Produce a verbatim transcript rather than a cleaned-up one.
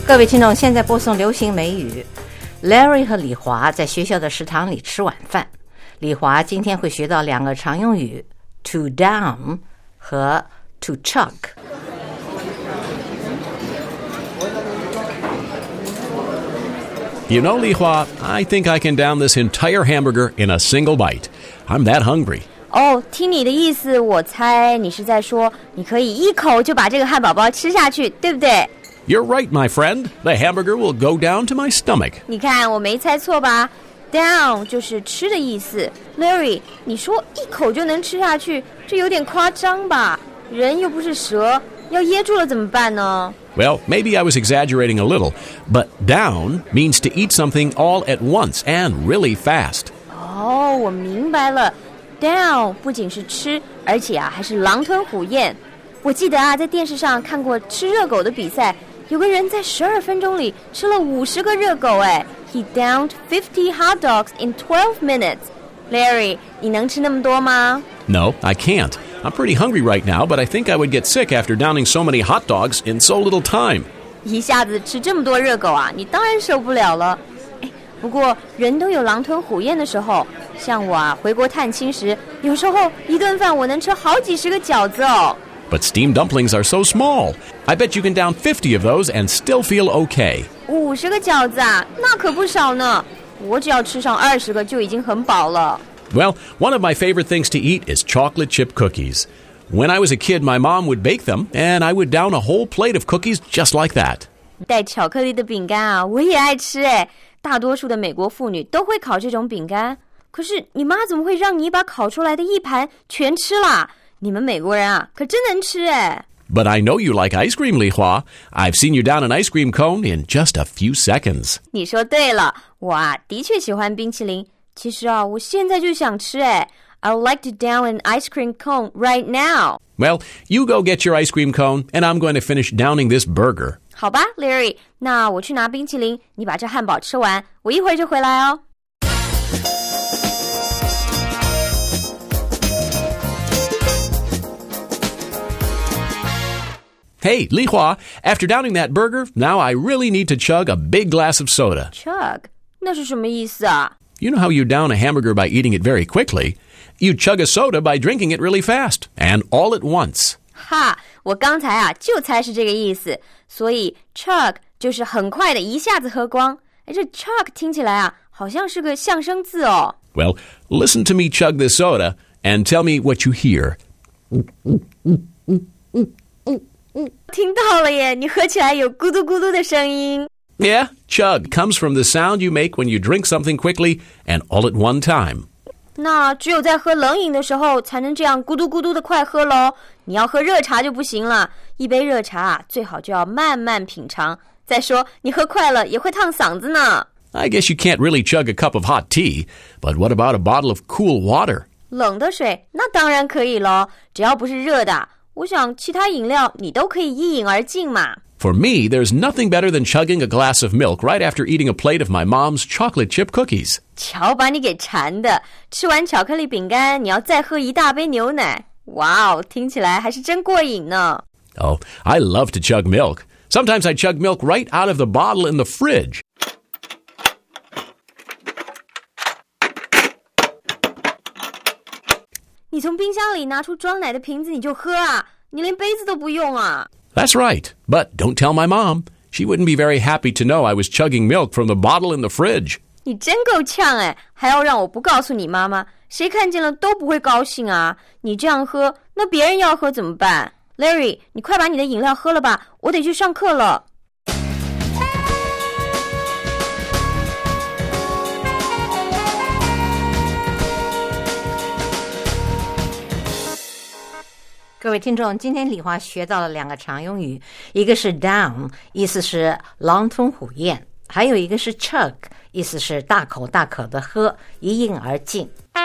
各位听众，现在播送流行美语。Larry 和李华在学校的食堂里吃晚饭。李华今天会学到两个常用语 to down 和 to chug。 You know, Li Hua, I think I can down this entire hamburger in a single bite. I'm that hungry. 哦，听你的意思，我猜你是在说你可以一口就把这个汉堡包吃下去，对不对？ You're right, my friend. The hamburger will go down to my stomach. 你看我没猜错吧？ Down 就是吃的意思。 Larry， 你说一口就能吃下去，这有点夸张吧？人又不是蛇，要噎住了怎么办呢？ Well, maybe I was exaggerating a little, but down means to eat something all at once and really fast. 哦，我明白了。 Down 不仅是吃，而且啊还是狼吞虎咽。我记得啊，在电视上看过吃热狗的比赛，有个人在十二分钟里吃了五十个热狗，哎 He downed fifty hot dogs in twelve minutes. Larry， 你能吃那么多吗？ No, I can't. I'm pretty hungry right now, but I think I would get sick after downing so many hot dogs in so little time. 一下子吃这么多热狗啊，你当然受不了了。哎，不过人都有狼吞虎咽的时候，像我啊，回国探亲时，有时候一顿饭我能吃好几十个饺子哦。 But steamed dumplings are so small. I bet you can down fifty of those and still feel okay. 五十个饺子啊，那可不少呢。我只要吃上二十个就已经很饱了。 Well, one of my favorite things to eat is chocolate chip cookies. When I was a kid, my mom would bake them, and I would down a whole plate of cookies just like that. 带巧克力的饼干啊，我也爱吃哎。大多数的美国妇女都会烤这种饼干，可是你妈怎么会让你把烤出来的一盘全吃啦？你们美国人啊，可真能吃哎。 But I know you like ice cream, Li Hua. I've seen you down an ice cream cone in just a few seconds. 你说对了，我啊的确喜欢冰淇淋。其实啊，我现在就想吃哎。I would like to down an ice cream cone right now. Well, you go get your ice cream cone, and I'm going to finish downing this burger. 好吧 Larry， 那我去拿冰淇淋，你把这汉堡吃完，我一会儿就回来哦。 Hey, Li Hua, after downing that burger, now I really need to chug a big glass of soda. Chug? 那是什么意思啊？ You know how you down a hamburger by eating it very quickly? You chug a soda by drinking it really fast, and all at once. 哈，我刚才啊就猜是这个意思，所以 chug 就是很快的一下子喝光。哎，这 chug 听起来啊好像是个象声字哦。 Well, listen to me chug this soda and tell me what you hear. 听到了耶，你喝起来有咕嘟咕嘟的声音。 Yeah, chug comes from the sound you make when you drink something quickly and all at one time. 那只有在喝冷饮的时候才能这样咕嘟咕嘟的快喝咯。你要喝热茶就不行了，一杯热茶啊最好就要慢慢品尝。再说你喝快了也会烫嗓子呢。 I guess you can't really chug a cup of hot tea, but what about a bottle of cool water? 冷的水那当然可以咯，只要不是热的。我想其他饮料你都可以一饮而尽嘛。 For me, there's nothing better than chugging a glass of milk right after eating a plate of my mom's chocolate chip cookies. 瞧把你给馋的，吃完巧克力饼干你要再喝一大杯牛奶。哇哦，听起来还是真过瘾呢。 Oh, I love to chug milk. Sometimes I chug milk right out of the bottle in the fridge. 你从冰箱里拿出装奶的瓶子你就喝啊？你连杯子都不用啊？ That's right, but don't tell my mom. She wouldn't be very happy to know I was chugging milk from the bottle in the fridge. 你真够呛哎，还要让我不告诉你妈妈，谁看见了都不会高兴啊。你这样喝，那别人要喝怎么办？ Larry， 你快把你的饮料喝了吧，我得去上课了。 各位听众，今天李华学到了两个常用语，一个是 down， 意思是狼吞虎咽，还有一个是 chug， 意思是大口大口的喝，一饮而尽。